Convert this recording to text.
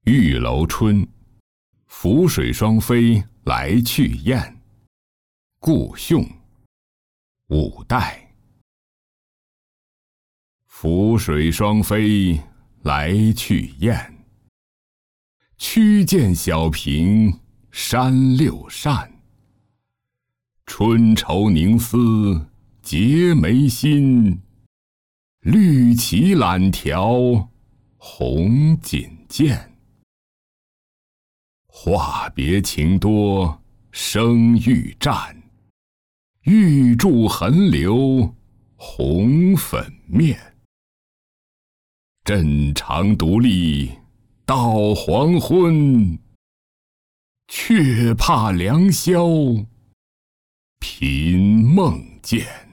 玉楼春，浮水双飞来去雁。顾兄，五代。浮水双飞来去雁，曲见小平山六扇。春愁凝思结眉心，绿绮懒条红锦箭。话别情多生欲战，玉柱横流红粉面。朕常独立到黄昏，却怕良宵频梦见。